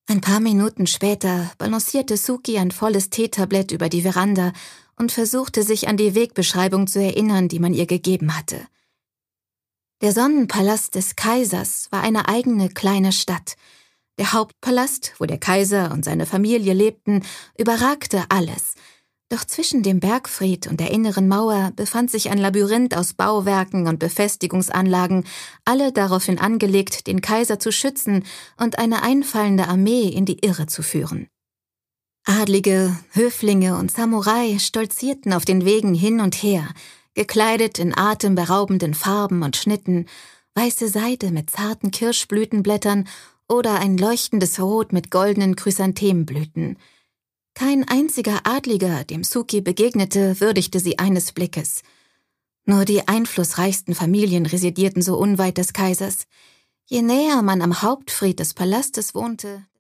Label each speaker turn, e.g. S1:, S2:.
S1: Ein paar Minuten später balancierte Suki ein volles Teetablett über die Veranda und versuchte sich an die Wegbeschreibung zu erinnern, die man ihr gegeben hatte. Der Sonnenpalast des Kaisers war eine eigene kleine Stadt. Der Hauptpalast, wo der Kaiser und seine Familie lebten, überragte alles. Doch zwischen dem Bergfried und der inneren Mauer befand sich ein Labyrinth aus Bauwerken und Befestigungsanlagen, alle daraufhin angelegt, den Kaiser zu schützen und eine einfallende Armee in die Irre zu führen. Adlige, Höflinge und Samurai stolzierten auf den Wegen hin und her, gekleidet in atemberaubenden Farben und Schnitten, weiße Seide mit zarten Kirschblütenblättern oder ein leuchtendes Rot mit goldenen Chrysanthemenblüten. Kein einziger Adliger, dem Suki begegnete, würdigte sie eines Blickes. Nur die einflussreichsten Familien residierten so unweit des Kaisers. Je näher man am Hauptfried des Palastes wohnte,